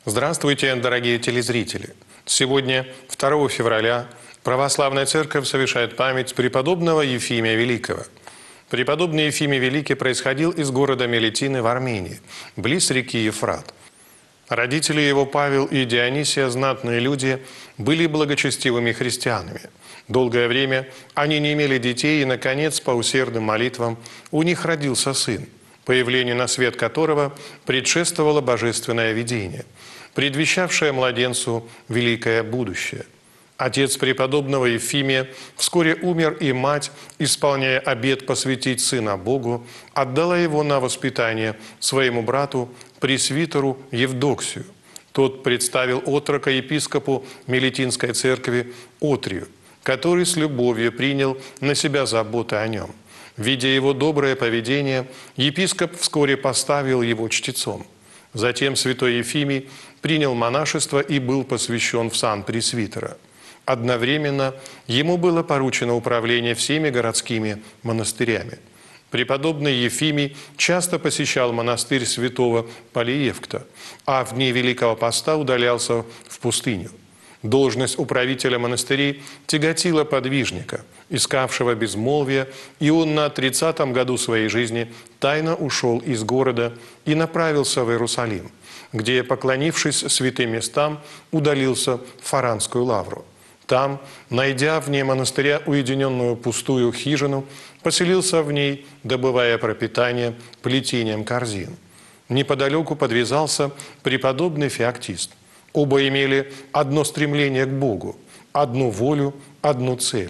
Здравствуйте, дорогие телезрители! Сегодня, 2 февраля, Православная Церковь совершает память преподобного Ефимия Великого. Преподобный Ефимий Великий происходил из города Мелитины в Армении, близ реки Ефрат. Родители его, Павел и Дионисия, знатные люди, были благочестивыми христианами. Долгое время они не имели детей, и, наконец, по усердным молитвам у них родился сын, появлению на свет которого предшествовало божественное видение, предвещавшее младенцу великое будущее. Отец преподобного Ефимия вскоре умер, и мать, исполняя обет посвятить сына Богу, отдала его на воспитание своему брату, пресвитеру Евдоксию. Тот представил отрока епископу Мелитинской церкви Отрию, который с любовью принял на себя заботы о нем. Видя его доброе поведение, епископ вскоре поставил его чтецом. Затем святой Ефимий принял монашество и был посвящен в сан пресвитера. Одновременно ему было поручено управление всеми городскими монастырями. Преподобный Ефимий часто посещал монастырь святого Полиевкта, а в дни Великого Поста удалялся в пустыню. Должность управителя монастырей тяготила подвижника, искавшего безмолвия, и он на 30-м году своей жизни тайно ушел из города и направился в Иерусалим, где, поклонившись святым местам, удалился в Фаранскую лавру. Там, найдя вне монастыря уединенную пустую хижину, поселился в ней, добывая пропитание плетением корзин. Неподалеку подвязался преподобный Феоктист. Оба имели одно стремление к Богу, одну волю, одну цель.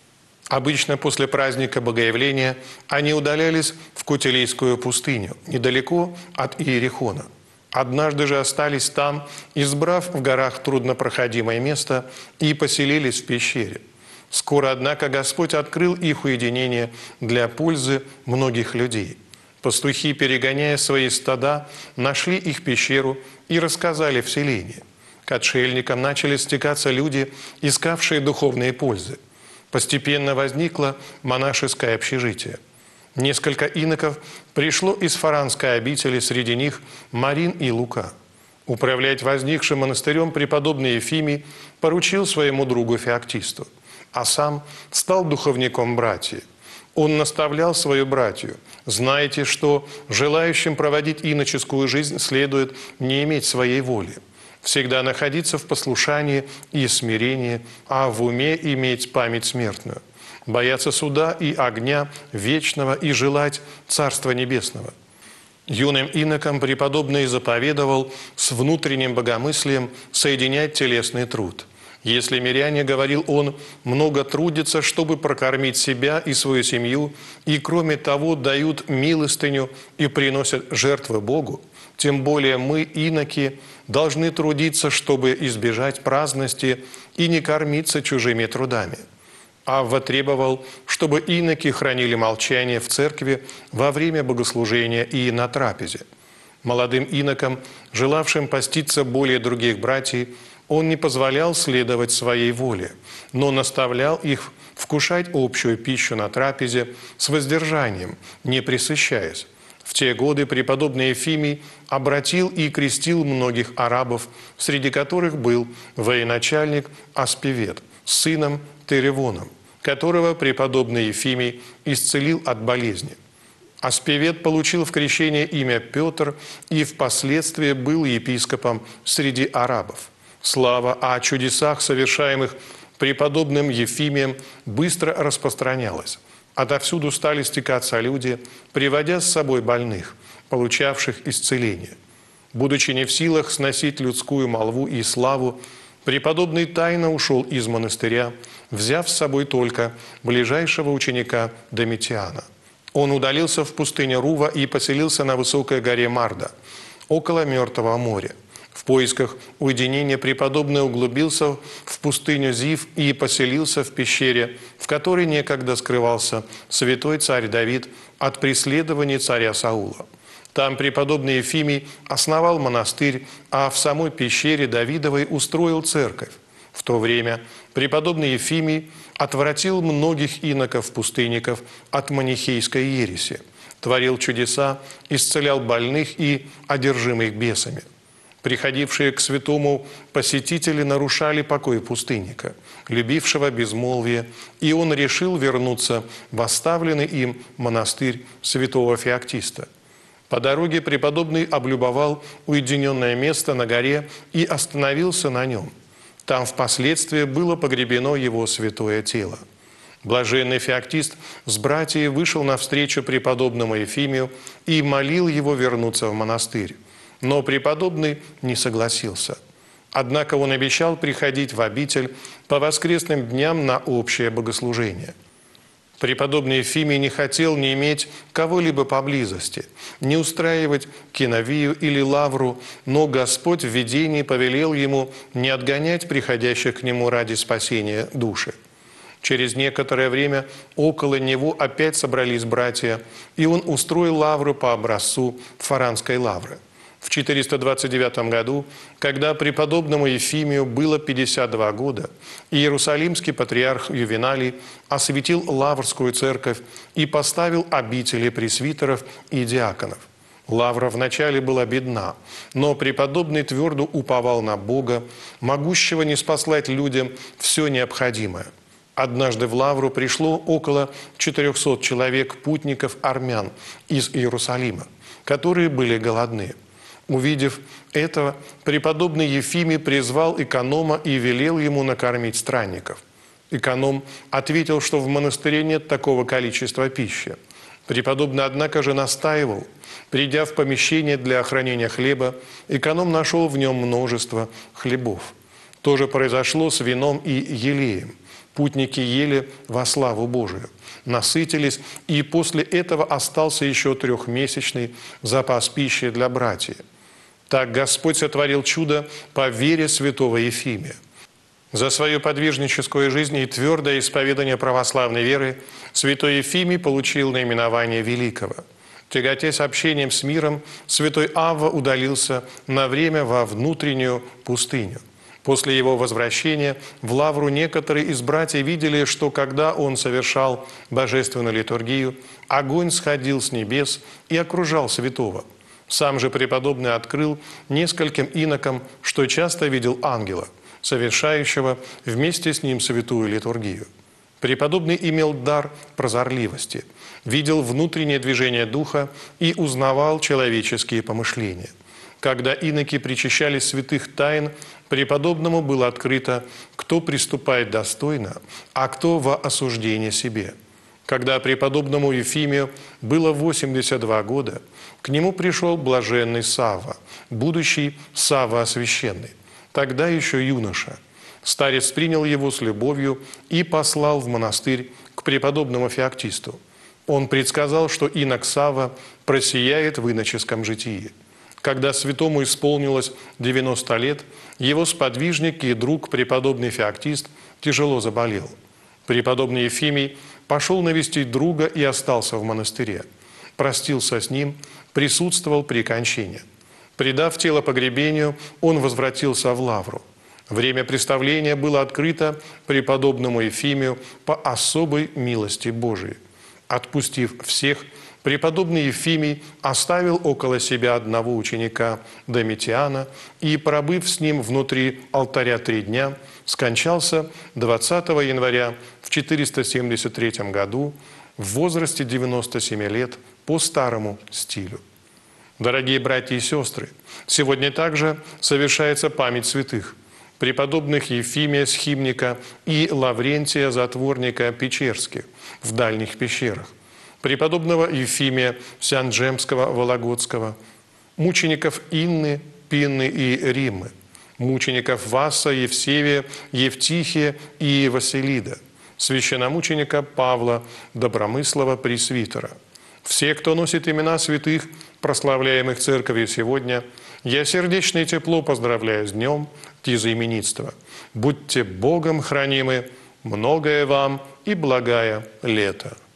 Обычно после праздника Богоявления они удалялись в Кутилийскую пустыню, недалеко от Иерихона. Однажды же остались там, избрав в горах труднопроходимое место, и поселились в пещере. Скоро, однако, Господь открыл их уединение для пользы многих людей. Пастухи, перегоняя свои стада, нашли их пещеру и рассказали в селении. К отшельникам начали стекаться люди, искавшие духовные пользы. Постепенно возникло монашеское общежитие. Несколько иноков пришло из Фаранской обители, среди них Марин и Лука. Управлять возникшим монастырем преподобный Ефимий поручил своему другу Феоктисту, а сам стал духовником братьев. Он наставлял свою братью: «Знайте, что желающим проводить иноческую жизнь следует не иметь своей воли, всегда находиться в послушании и смирении, а в уме иметь память смертную, бояться суда и огня вечного и желать Царства Небесного». Юным инокам преподобный заповедовал с внутренним богомыслием соединять телесный труд. «Если миряне, — говорил он, — много трудятся, чтобы прокормить себя и свою семью, и, кроме того, дают милостыню и приносят жертвы Богу, тем более мы, иноки, должны трудиться, чтобы избежать праздности и не кормиться чужими трудами». Авва требовал, чтобы иноки хранили молчание в церкви во время богослужения и на трапезе. Молодым инокам, желавшим поститься более других братьев, он не позволял следовать своей воле, но наставлял их вкушать общую пищу на трапезе с воздержанием, не пресыщаясь. В те годы преподобный Ефимий обратил и крестил многих арабов, среди которых был военачальник Аспивет с сыном Теревоном, которого преподобный Ефимий исцелил от болезни. Аспивет получил в крещение имя Петр и впоследствии был епископом среди арабов. Слава о чудесах, совершаемых преподобным Ефимием, быстро распространялась. Отовсюду стали стекаться люди, приводя с собой больных, получавших исцеление. Будучи не в силах сносить людскую молву и славу, преподобный тайно ушел из монастыря, взяв с собой только ближайшего ученика Домитиана. Он удалился в пустыню Рува и поселился на высокой горе Марда, около Мертвого моря. В поисках уединения преподобный углубился в пустыню Зив и поселился в пещере, в которой некогда скрывался святой царь Давид от преследований царя Саула. Там преподобный Ефимий основал монастырь, а в самой пещере Давидовой устроил церковь. В то время преподобный Ефимий отвратил многих иноков-пустынников от манихейской ереси, творил чудеса, исцелял больных и одержимых бесами. Приходившие к святому посетители нарушали покой пустынника, любившего безмолвие, и он решил вернуться в оставленный им монастырь святого Феоктиста. По дороге преподобный облюбовал уединенное место на горе и остановился на нем. Там впоследствии было погребено его святое тело. Блаженный Феоктист с братьями вышел навстречу преподобному Ефимию и молил его вернуться в монастырь. Но преподобный не согласился. Однако он обещал приходить в обитель по воскресным дням на общее богослужение. Преподобный Ефимий не хотел не иметь кого-либо поблизости, не устраивать киновию или лавру, но Господь в видении повелел ему не отгонять приходящих к нему ради спасения души. Через некоторое время около него опять собрались братья, и он устроил лавру по образцу Фаранской лавры. В 429 году, когда преподобному Ефимию было 52 года, иерусалимский патриарх Ювеналий осветил Лаврскую церковь и поставил обители пресвитеров и диаконов. Лавра вначале была бедна, но преподобный твердо уповал на Бога, могущего ниспослать людям все необходимое. Однажды в Лавру пришло около 400 человек, путников армян из Иерусалима, которые были голодны. Увидев этого, преподобный Ефимий призвал эконома и велел ему накормить странников. Эконом ответил, что в монастыре нет такого количества пищи. Преподобный, однако же, настаивал. Придя в помещение для хранения хлеба, эконом нашел в нем множество хлебов. То же произошло с вином и елеем. Путники ели во славу Божию, насытились, и после этого остался еще 3-месячный запас пищи для братьев. Так Господь сотворил чудо по вере святого Ефимия. За свою подвижническую жизнь и твердое исповедание православной веры святой Ефимий получил наименование Великого. Тяготясь общением с миром, святой Авва удалился на время во внутреннюю пустыню. После его возвращения в Лавру некоторые из братьев видели, что когда он совершал божественную литургию, огонь сходил с небес и окружал святого. Сам же преподобный открыл нескольким инокам, что часто видел ангела, совершающего вместе с ним святую литургию. Преподобный имел дар прозорливости, видел внутреннее движение духа и узнавал человеческие помышления. Когда иноки причащались святых тайн, преподобному было открыто, кто приступает достойно, а кто во осуждение себе. Когда преподобному Ефимию было 82 года, к нему пришел блаженный Савва, будущий Савва Освященный, тогда еще юноша. Старец принял его с любовью и послал в монастырь к преподобному Феоктисту. Он предсказал, что инок Савва просияет в иноческом житии. Когда святому исполнилось 90 лет, его сподвижник и друг преподобный Феоктист тяжело заболел. Преподобный Ефимий пошел навестить друга и остался в монастыре. Простился с ним, присутствовал при кончине. Предав тело погребению, он возвратился в Лавру. Время представления было открыто преподобному Ефимию по особой милости Божией. Отпустив всех, преподобный Ефимий оставил около себя одного ученика Домитиана и, пробыв с ним внутри алтаря 3 дня, скончался 20 января в 473 году в возрасте 97 лет по старому стилю. Дорогие братья и сестры, сегодня также совершается память святых преподобных Ефимия Схимника и Лаврентия Затворника Печерских в дальних пещерах, преподобного Ефимия Сянджемского Вологодского, мучеников Инны, Пинны и Риммы, мучеников Васа, Евсевия, Евтихия и Василида, священномученика Павла Добромыслова Пресвитера. Все, кто носит имена святых, прославляемых Церковью сегодня, я сердечно и тепло поздравляю с днем тезаименитства. Будьте Богом хранимы, многое вам и благая лето.